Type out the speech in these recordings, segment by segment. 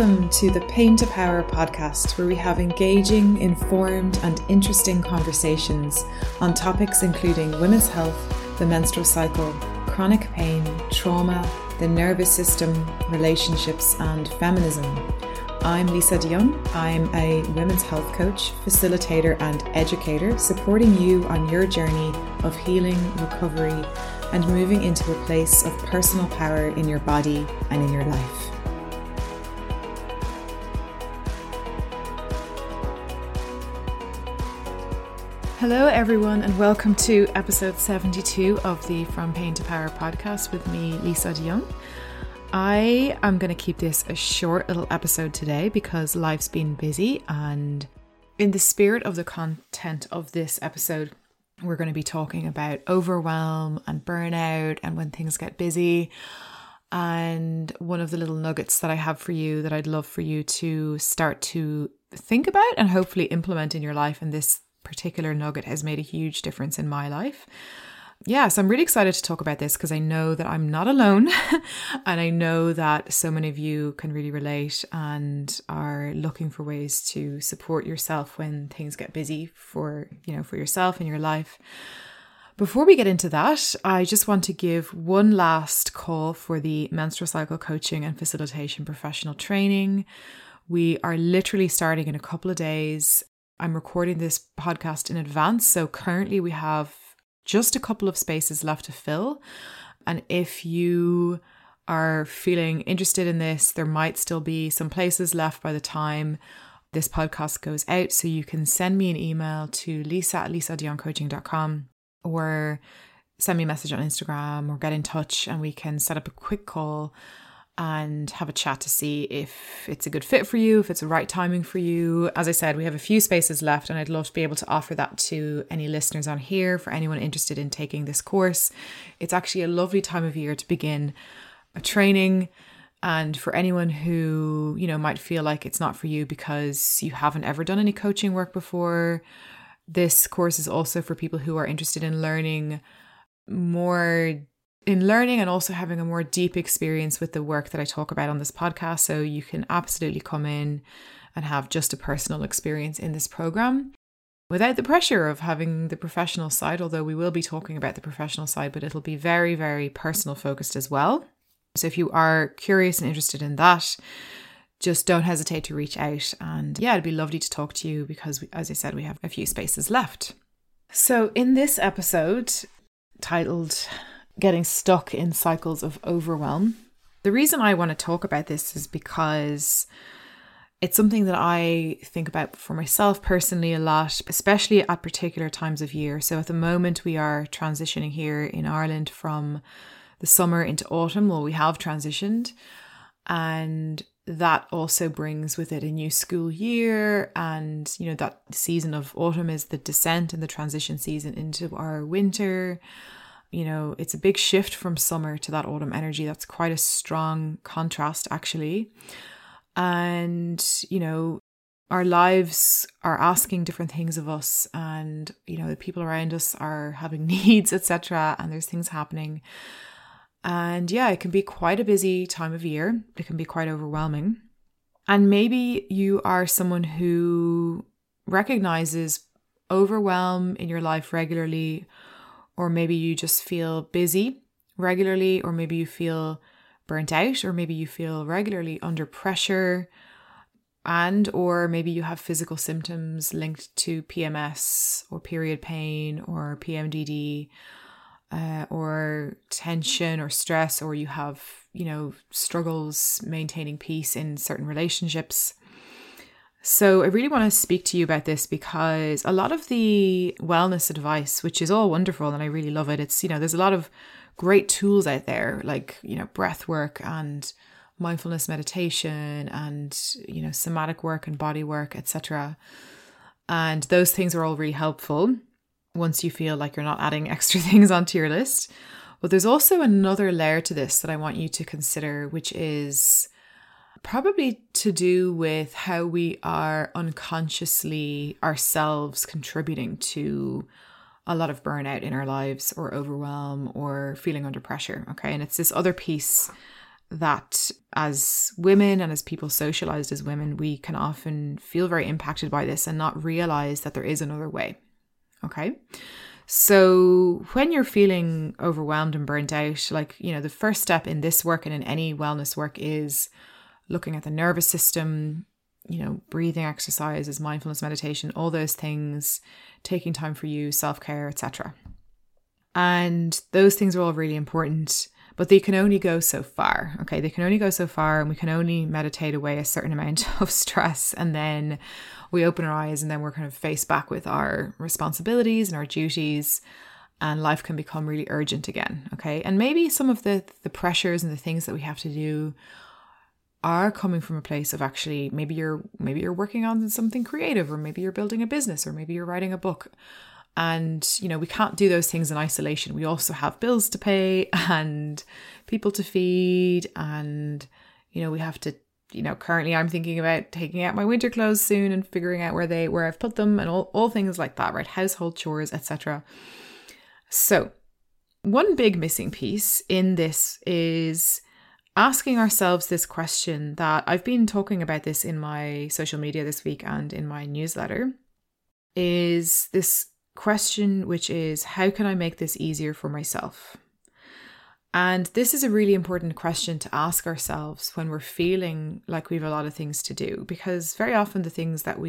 Welcome to the Pain to Power podcast, where we have engaging, informed, and interesting conversations on topics including women's health, the menstrual cycle, chronic pain, trauma, the nervous system, relationships, and feminism. I'm Lisa de Jong. I'm a women's health coach, facilitator, and educator, supporting you on your journey of healing, recovery, and moving into a place of personal power in your body and in your life. Hello everyone, and welcome to episode 72 of the From Pain to Power podcast with me, Lisa de Jong. I am going to keep this a short little episode today because life's been busy, and in the spirit of the content of this episode, we're going to be talking about overwhelm and burnout and when things get busy. And one of the little nuggets that I have for you that I'd love for you to start to think about and hopefully implement in your life, and this particular nugget has made a huge difference in my life. Yeah, so I'm really excited to talk about this because I know that I'm not alone and I know that so many of you can really relate and are looking for ways to support yourself when things get busy for yourself and your life. Before we get into that, I just want to give one last call for the menstrual cycle coaching and facilitation professional training. We are literally starting in a couple of days. I'm recording this podcast in advance, so currently we have just a couple of spaces left to fill. And if you are feeling interested in this, there might still be some places left by the time this podcast goes out. So you can send me an email to lisa@lisadejongcoaching.com or send me a message on Instagram or get in touch and we can set up a quick call and have a chat to see if it's a good fit for you, if it's the right timing for you. As I said, we have a few spaces left and I'd love to be able to offer that to any listeners on here for anyone interested in taking this course. It's actually a lovely time of year to begin a training, and for anyone who, might feel like it's not for you because you haven't ever done any coaching work before, this course is also for people who are interested in learning and also having a more deep experience with the work that I talk about on this podcast. So you can absolutely come in and have just a personal experience in this program without the pressure of having the professional side, although we will be talking about the professional side, but it'll be very, very personal focused as well. So if you are curious and interested in that, just don't hesitate to reach out. And yeah, it'd be lovely to talk to you because, as I said, we have a few spaces left. So in this episode titled Getting Stuck in Cycles of Overwhelm, the reason I want to talk about this is because it's something that I think about for myself personally a lot, especially at particular times of year. So at the moment we are transitioning here in Ireland from the summer into autumn. Well, we have transitioned, and that also brings with it a new school year. And, that season of autumn is the descent and the transition season into our winter. It's a big shift from summer to that autumn energy. That's quite a strong contrast, actually. And, our lives are asking different things of us, and, the people around us are having needs, etc. And there's things happening. And yeah, it can be quite a busy time of year. It can be quite overwhelming. And maybe you are someone who recognizes overwhelm in your life regularly, or maybe you just feel busy regularly, or maybe you feel burnt out, or maybe you feel regularly under pressure, or maybe you have physical symptoms linked to PMS or period pain or PMDD, or tension or stress, or you have, struggles maintaining peace in certain relationships. So I really want to speak to you about this because a lot of the wellness advice, which is all wonderful and I really love it, it's, there's a lot of great tools out there like, breath work and mindfulness meditation and, somatic work and body work, etc. And those things are all really helpful once you feel like you're not adding extra things onto your list. But there's also another layer to this that I want you to consider, which is probably to do with how we are unconsciously ourselves contributing to a lot of burnout in our lives, or overwhelm, or feeling under pressure. Okay. And it's this other piece that as women and as people socialized as women, we can often feel very impacted by this and not realize that there is another way. Okay. So when you're feeling overwhelmed and burnt out, like, the first step in this work and in any wellness work is looking at the nervous system, breathing exercises, mindfulness, meditation, all those things, taking time for you, self-care, etc. And those things are all really important, but they can only go so far. Okay. They can only go so far, and we can only meditate away a certain amount of stress. And then we open our eyes, and then we're kind of faced back with our responsibilities and our duties, and life can become really urgent again. Okay. And maybe some of the pressures and the things that we have to do are coming from a place of actually, maybe you're working on something creative, or maybe you're building a business, or maybe you're writing a book. And, we can't do those things in isolation. We also have bills to pay and people to feed. And, we have to, currently I'm thinking about taking out my winter clothes soon and figuring out where I've put them, and all things like that, right? Household chores, etc. So one big missing piece in this is asking ourselves this question that I've been talking about this in my social media this week and in my newsletter, is this question, which is, how can I make this easier for myself? And this is a really important question to ask ourselves when we're feeling like we have a lot of things to do, because very often the things that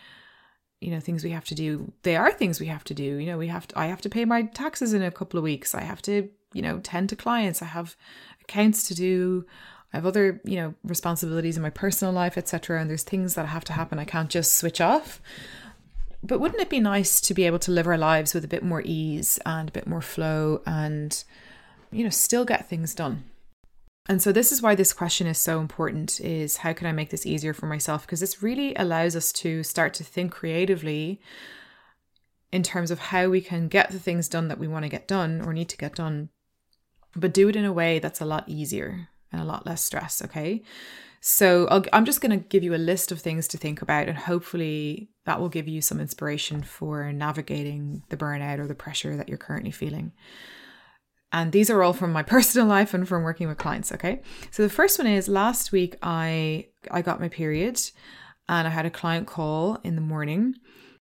things we have to do, they are things we have to do. I have to pay my taxes in a couple of weeks. I have to, tend to clients. I have accounts to do. I have other, responsibilities in my personal life, etc. And there's things that have to happen. I can't just switch off. But wouldn't it be nice to be able to live our lives with a bit more ease and a bit more flow and, still get things done? And so this is why this question is so important, is how can I make this easier for myself? Because this really allows us to start to think creatively in terms of how we can get the things done that we want to get done or need to get done, but do it in a way that's a lot easier and a lot less stress, okay? So I'm just going to give you a list of things to think about, and hopefully that will give you some inspiration for navigating the burnout or the pressure that you're currently feeling. And these are all from my personal life and from working with clients, okay? So the first one is, last week I got my period, and I had a client call in the morning.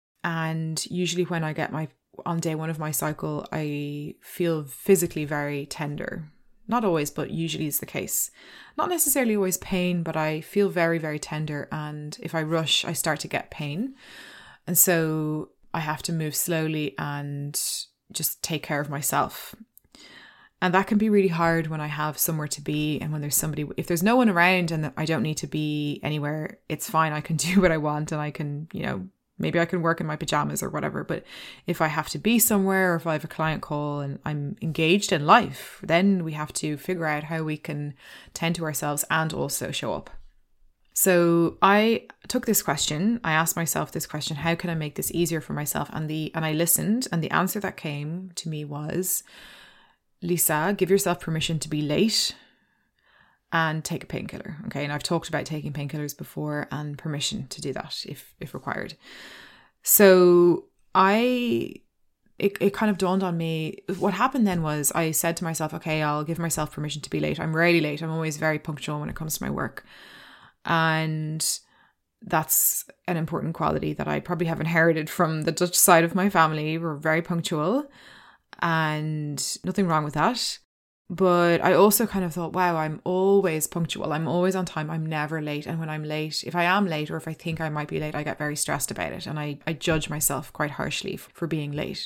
And usually when I get on day one of my cycle, I feel physically very tender. Not always, but usually is the case. Not necessarily always pain, but I feel very, very tender. And if I rush, I start to get pain. And so I have to move slowly and just take care of myself. And that can be really hard when I have somewhere to be, and when there's somebody, if there's no one around and I don't need to be anywhere, it's fine. I can do what I want, and I can, maybe I can work in my pajamas or whatever. But if I have to be somewhere, or if I have a client call and I'm engaged in life, then we have to figure out how we can tend to ourselves and also show up. So I took this question, I asked myself this question, how can I make this easier for myself? And I listened, and the answer that came to me was, Lisa, give yourself permission to be late and take a painkiller. Okay. And I've talked about taking painkillers before, and permission to do that if required. So it kind of dawned on me. What happened then was I said to myself, okay, I'll give myself permission to be late. I'm rarely late. I'm always very punctual when it comes to my work. And that's an important quality that I probably have inherited from the Dutch side of my family. We're very punctual, and nothing wrong with that. But I also kind of thought, wow, I'm always punctual. I'm always on time. I'm never late. And when I'm late, if I am late, or if I think I might be late, I get very stressed about it. And I judge myself quite harshly for being late.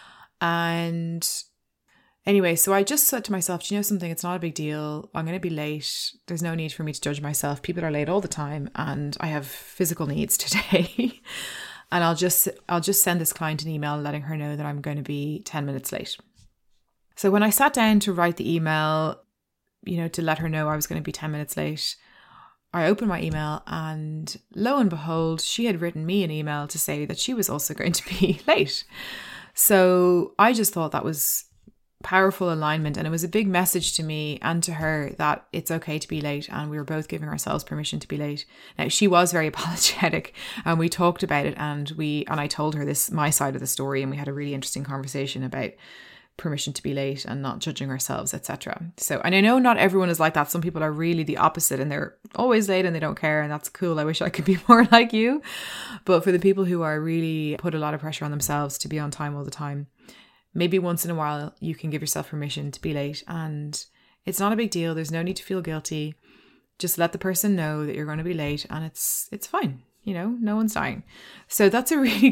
And anyway, so I just said to myself, do you know something? It's not a big deal. I'm going to be late. There's no need for me to judge myself. People are late all the time, and I have physical needs today. And I'll just send this client an email letting her know that I'm going to be 10 minutes late. So when I sat down to write the email, to let her know I was going to be 10 minutes late, I opened my email, and lo and behold, she had written me an email to say that she was also going to be late. So I just thought that was powerful alignment, and it was a big message to me and to her that it's okay to be late, and we were both giving ourselves permission to be late. Now, she was very apologetic, and we talked about it, and I told her my side of the story, and we had a really interesting conversation about permission to be late and not judging ourselves, etc. So, and I know not everyone is like that. Some people are really the opposite and they're always late and they don't care, and that's cool. I wish I could be more like you. But for the people who are really put a lot of pressure on themselves to be on time all the time, maybe once in a while you can give yourself permission to be late, and it's not a big deal. There's no need to feel guilty. Just let the person know that you're going to be late and it's fine. No one's dying. So it was a really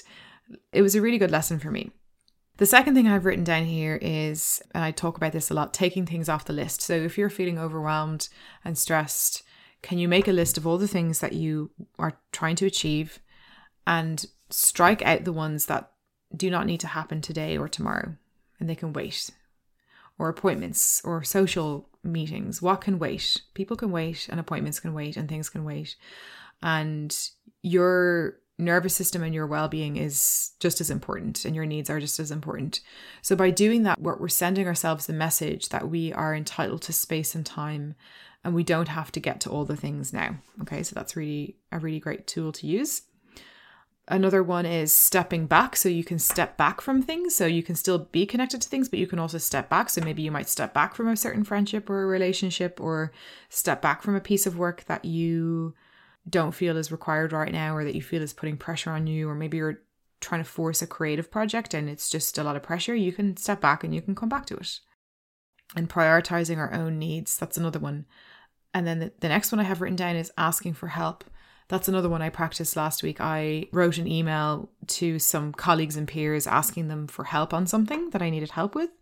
good lesson for me. The second thing I've written down here is, and I talk about this a lot, taking things off the list. So if you're feeling overwhelmed and stressed, can you make a list of all the things that you are trying to achieve and strike out the ones that do not need to happen today or tomorrow, and they can wait? Or appointments or social meetings. What can wait? People can wait, and appointments can wait, and things can wait. And your nervous system and your well-being is just as important, and your needs are just as important. So by doing that, we're sending ourselves the message that we are entitled to space and time, and we don't have to get to all the things now. Okay, so that's really a really great tool to use. Another one is stepping back. So you can step back from things. So you can still be connected to things, but you can also step back. So maybe you might step back from a certain friendship or a relationship, or step back from a piece of work that you don't feel is required right now, or that you feel is putting pressure on you, or maybe you're trying to force a creative project and it's just a lot of pressure. You can step back and you can come back to it. And prioritizing our own needs. That's another one. And then the next one I have written down is asking for help. That's another one I practiced last week. I wrote an email to some colleagues and peers asking them for help on something that I needed help with.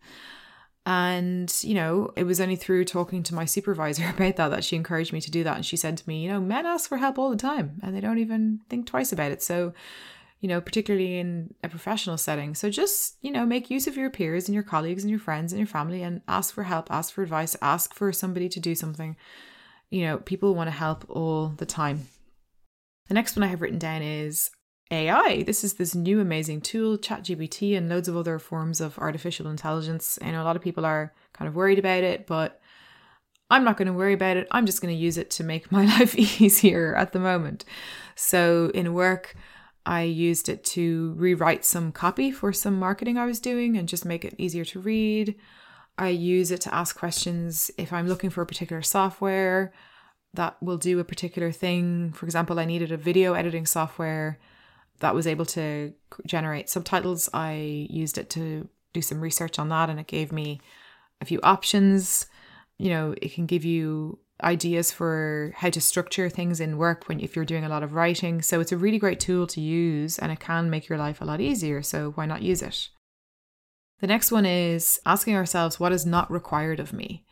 And, it was only through talking to my supervisor about that she encouraged me to do that. And she said to me, men ask for help all the time and they don't even think twice about it. So, particularly in a professional setting. So just, make use of your peers and your colleagues and your friends and your family and ask for help, ask for advice, ask for somebody to do something. People want to help all the time. The next one I have written down is AI. This is this new amazing tool, ChatGPT, and loads of other forms of artificial intelligence. I know a lot of people are kind of worried about it, but I'm not going to worry about it. I'm just going to use it to make my life easier at the moment. So in work, I used it to rewrite some copy for some marketing I was doing and just make it easier to read. I use it to ask questions if I'm looking for a particular software that will do a particular thing. For example, I needed a video editing software that was able to generate subtitles. I used it to do some research on that, and it gave me a few options. It can give you ideas for how to structure things in work if you're doing a lot of writing. So it's a really great tool to use, and it can make your life a lot easier. So why not use it? The next one is asking ourselves, what is not required of me?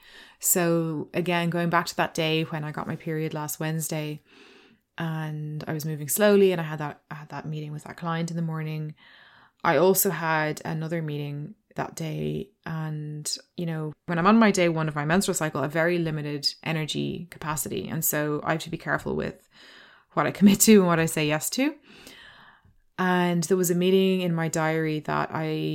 So again, going back to that day when I got my period last Wednesday and I was moving slowly, and I had that meeting with that client in the morning. I also had another meeting that day, and when I'm on my day one of my menstrual cycle, I have very limited energy capacity, and so I have to be careful with what I commit to and what I say yes to. And there was a meeting in my diary that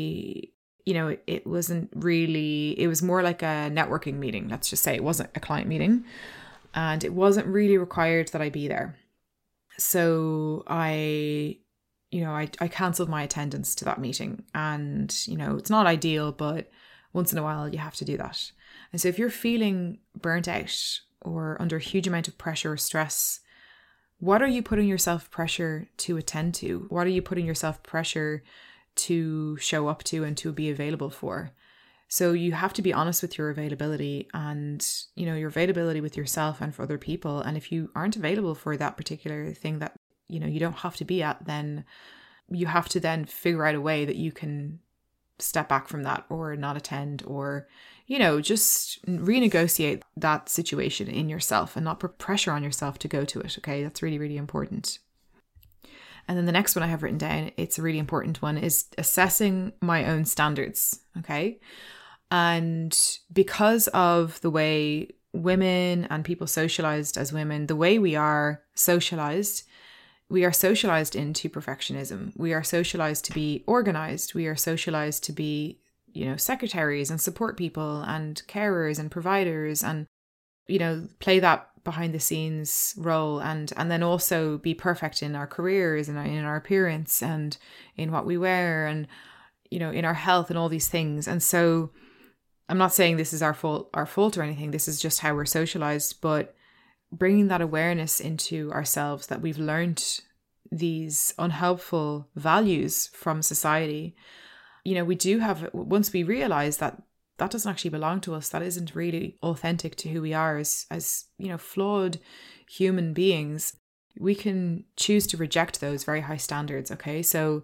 it was more like a networking meeting. Let's just say it wasn't a client meeting, and it wasn't really required that I be there. So I canceled my attendance to that meeting, and, it's not ideal, but once in a while you have to do that. And so if you're feeling burnt out or under a huge amount of pressure or stress, what are you putting yourself pressure to attend to? What are you putting yourself pressure to show up to and to be available for? So you have to be honest with your availability and, your availability with yourself and for other people. And if you aren't available for that particular thing that, you don't have to be at, then you have to then figure out a way that you can step back from that or not attend, or, just renegotiate that situation in yourself and not put pressure on yourself to go to it. Okay. That's really, really important. And then the next one I have written down, it's a really important one, is assessing my own standards. Okay. And because of the way women and people socialized as women, the way we are socialized into perfectionism. We are socialized to be organized. We are socialized to be, secretaries and support people and carers and providers and, play that behind the scenes role and then also be perfect in our careers and in our appearance and in what we wear. And, in our health and all these things. And so I'm not saying this is our fault or anything. This is just how we're socialized, but bringing that awareness into ourselves that we've learned these unhelpful values from society. We do have, once we realize that doesn't actually belong to us, that isn't really authentic to who we are as flawed human beings, we can choose to reject those very high standards. Okay. So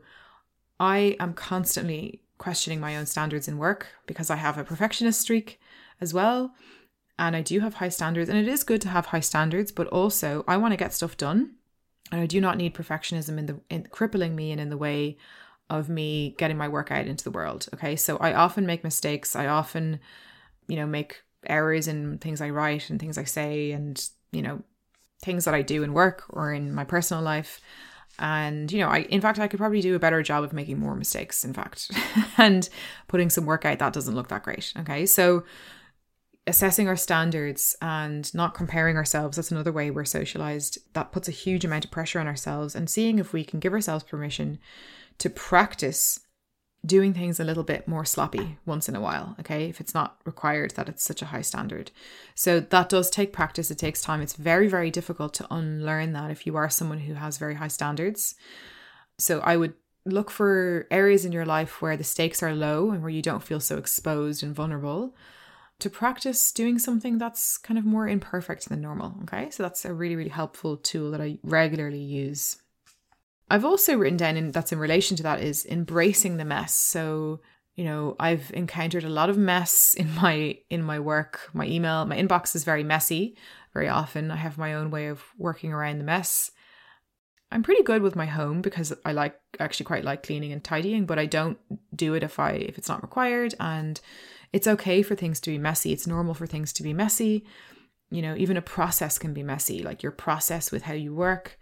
I am constantly questioning my own standards in work because I have a perfectionist streak as well. And I do have high standards, and it is good to have high standards, but also I want to get stuff done. And I do not need perfectionism in crippling me and in the way of me getting my work out into the world. Okay. So I often make mistakes. I often, make errors in things I write and things I say and, things that I do in work or in my personal life. And, I could probably do a better job of making more mistakes, in fact, and putting some work out that doesn't look that great. Okay. So assessing our standards and not comparing ourselves, that's another way we're socialized. That puts a huge amount of pressure on ourselves, and seeing if we can give ourselves permission to practice doing things a little bit more sloppy once in a while, okay? If it's not required that it's such a high standard. So that does take practice. It takes time. It's very, very difficult to unlearn that if you are someone who has very high standards. So I would look for areas in your life where the stakes are low and where you don't feel so exposed and vulnerable, to practice doing something that's kind of more imperfect than normal, okay? So that's a really, really helpful tool that I regularly use. I've also written down, and that's in relation to that, is embracing the mess. So, I've encountered a lot of mess in my work. My inbox is very messy very often. I have my own way of working around the mess. I'm pretty good with my home because I actually quite like cleaning and tidying, but I don't do it if it's not required. And it's okay for things to be messy. It's normal for things to be messy. Even a process can be messy, like your process with how you work.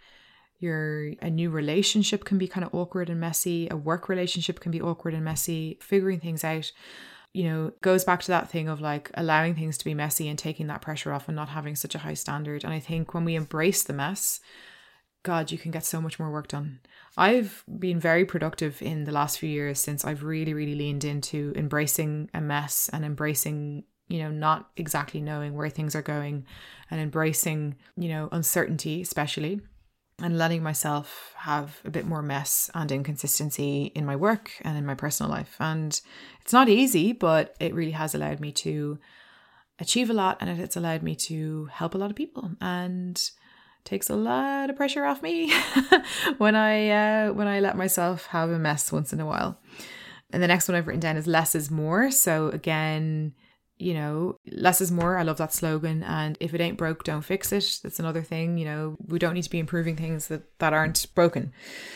A new relationship can be kind of awkward and messy. A work relationship can be awkward and messy. Figuring things out, goes back to that thing of like allowing things to be messy and taking that pressure off and not having such a high standard. And I think when we embrace the mess, God, you can get so much more work done. I've been very productive in the last few years since I've really, really leaned into embracing a mess and embracing, not exactly knowing where things are going, and embracing, uncertainty, especially, and letting myself have a bit more mess and inconsistency in my work and in my personal life. And it's not easy, but it really has allowed me to achieve a lot, and it's allowed me to help a lot of people, and takes a lot of pressure off me when I let myself have a mess once in a while. And the next one I've written down is less is more. So again, less is more. I love that slogan. And if it ain't broke, don't fix it. That's another thing. We don't need to be improving things that aren't broken.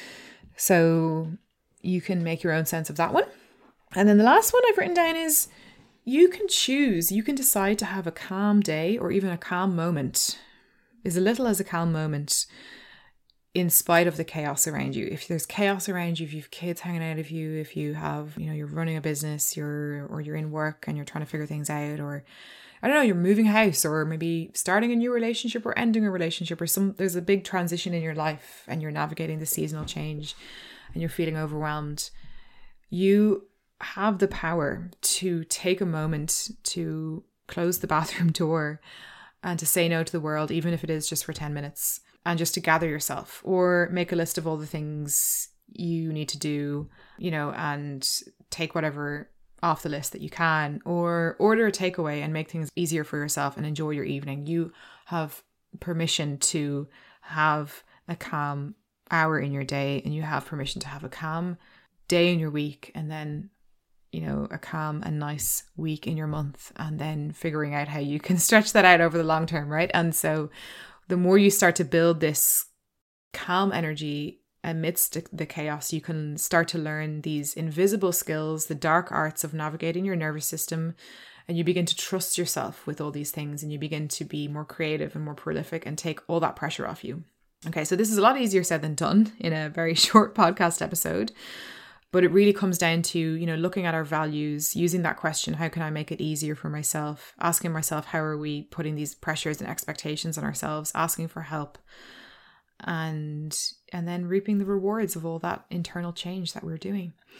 So you can make your own sense of that one. And then the last one I've written down is you can decide to have a calm day or even a calm moment, as little as a calm moment, in spite of the chaos around you. If there's chaos around you, if you have kids hanging out of you, if you have, you're running a business, you're in work and you're trying to figure things out, or I don't know, you're moving house, or maybe starting a new relationship or ending a relationship, or there's a big transition in your life and you're navigating the seasonal change and you're feeling overwhelmed. You have the power to take a moment to close the bathroom door and to say no to the world, even if it is just for 10 minutes, and just to gather yourself, or make a list of all the things you need to do, and take whatever off the list that you can, or order a takeaway and make things easier for yourself and enjoy your evening. You have permission to have a calm hour in your day, and you have permission to have a calm day in your week, and then a calm and nice week in your month, and then figuring out how you can stretch that out over the long term, right? And so the more you start to build this calm energy amidst the chaos, you can start to learn these invisible skills, the dark arts of navigating your nervous system, and you begin to trust yourself with all these things, and you begin to be more creative and more prolific and take all that pressure off you. Okay, so this is a lot easier said than done in a very short podcast episode. But it really comes down to, looking at our values, using that question, how can I make it easier for myself? Asking myself, how are we putting these pressures and expectations on ourselves? Asking for help. And then reaping the rewards of all that internal change that we're doing.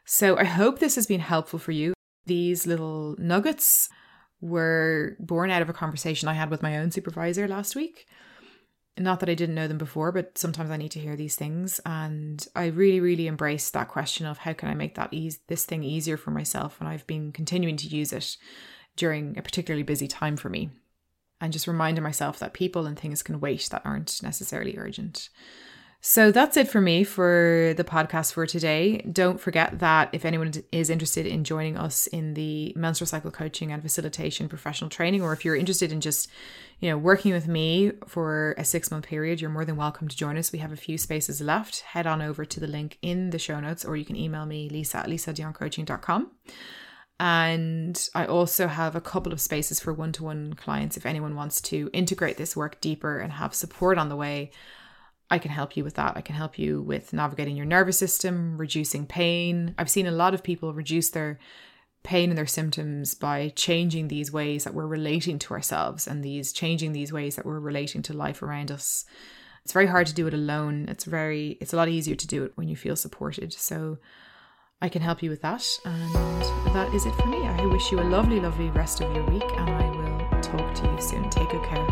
So I hope this has been helpful for you. These little nuggets were born out of a conversation I had with my own supervisor last week. Not that I didn't know them before, but sometimes I need to hear these things. And I really, really embraced that question of how can I make this thing easier for myself? And I've been continuing to use it during a particularly busy time for me. And just reminding myself that people and things can wait that aren't necessarily urgent. So that's it for me for the podcast for today. Don't forget that if anyone is interested in joining us in the menstrual cycle coaching and facilitation professional training, or if you're interested in just, working with me for a 6-month period, you're more than welcome to join us. We have a few spaces left. Head on over to the link in the show notes, or you can email me, lisa@lisadioncoaching.com. And I also have a couple of spaces for one-to-one clients. If anyone wants to integrate this work deeper and have support on the way, I can help you with that. I can help you with navigating your nervous system, reducing pain. I've seen a lot of people reduce their pain and their symptoms by changing these ways that we're relating to ourselves and changing these ways that we're relating to life around us. It's very hard to do it alone. It's a lot easier to do it when you feel supported. So I can help you with that. And that is it for me. I wish you a lovely, lovely rest of your week, and I will talk to you soon. Take good care.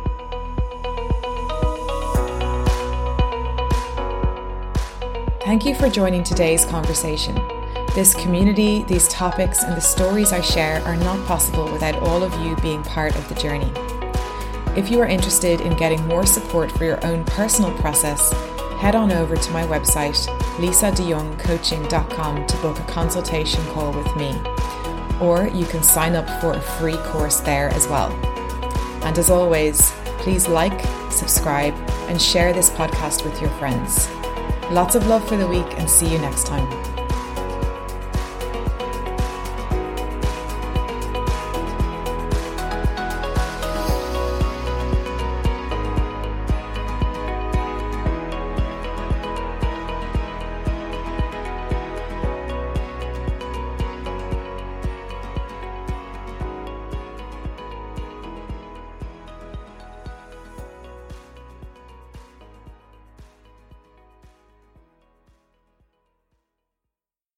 Thank you for joining today's conversation. This community, these topics, and the stories I share are not possible without all of you being part of the journey. If you are interested in getting more support for your own personal process, head on over to my website, lisadioncoaching.com, to book a consultation call with me. Or you can sign up for a free course there as well. And as always, please like, subscribe, and share this podcast with your friends. Lots of love for the week, and see you next time.